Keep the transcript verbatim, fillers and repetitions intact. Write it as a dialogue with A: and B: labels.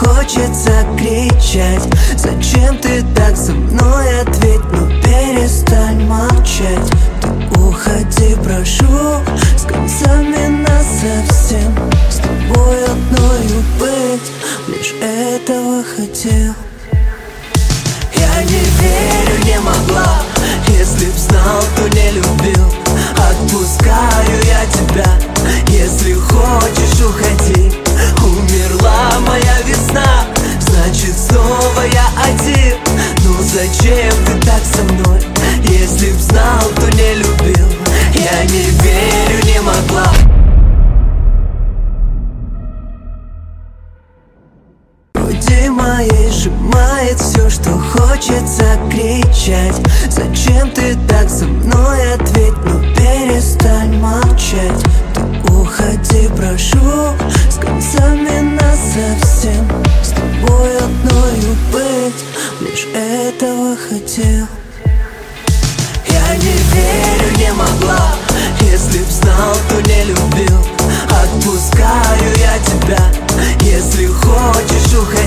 A: хочется кричать. Зачем ты так со мной? Ответь, ну перестань молчать. Ты уходи, прошу, с концами насовсем. С тобой одною быть, лишь этого хотел. Я не верю, не могла. Если б знал, то не любил. Отпускаю я тебя. Если хочешь, уходи. Умерла моя весна, значит снова я один. Ну зачем ты так со мной? Если б знал, то не любил. Я не верю, не могла. Груди моей сжимает все, что хочется кричать. Зачем ты так со мной? Ответь, ну перестань молчать. Ты уходи, прошу, с концами насовсем. С тобой одною быть, лишь этого хотел. Я не верю, не могла. Если б знал, то не любил. Отпускаю я тебя. Если хочешь, уходи.